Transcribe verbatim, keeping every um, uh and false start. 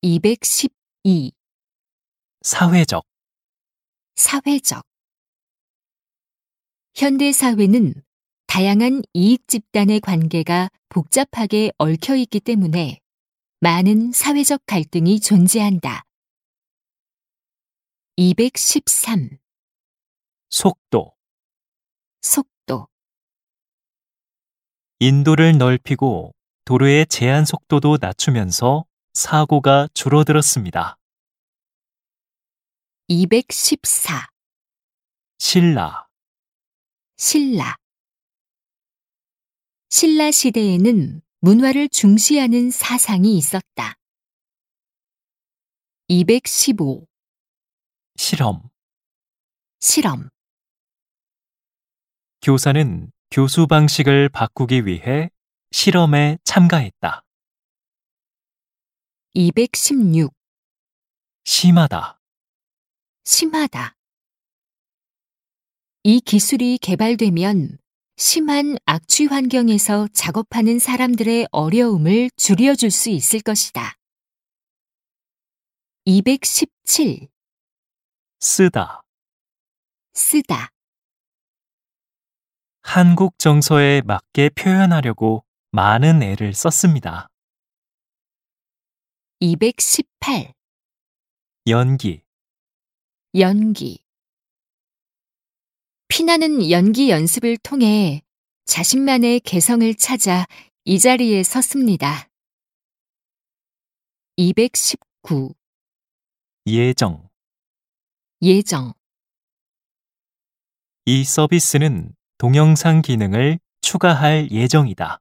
이백십이. 사회적, 사회적. 현대 사회는 다양한 이익 집단의 관계가 복잡하게 얽혀 있기 때문에 많은 사회적 갈등이 존재한다. 이백십삼. 속도, 속도. 인도를 넓히고 도로의 제한 속도도 낮추면서 사고가 줄어들었습니다. 이백십사. 신라, 신라. 신라 시대에는 문화를 중시하는 사상이 있었다. 이백십오. 실험. 실험. 교사는 교수 방식을 바꾸기 위해 실험에 참가했다. 이백십육. 심하다, 심하다. 이 기술이 개발되면 심한 악취 환경에서 작업하는 사람들의 어려움을 줄여줄 수 있을 것이다. 이백십칠. 쓰다. 쓰다. 한국 정서에 맞게 표현하려고 많은 애를 썼습니다. 이백십팔. 연기, 연기. 피나는 연기 연습을 통해 자신만의 개성을 찾아 이 자리에 섰습니다. 이백십구. 예정. 예정. 이 서비스는 동영상 기능을 추가할 예정이다.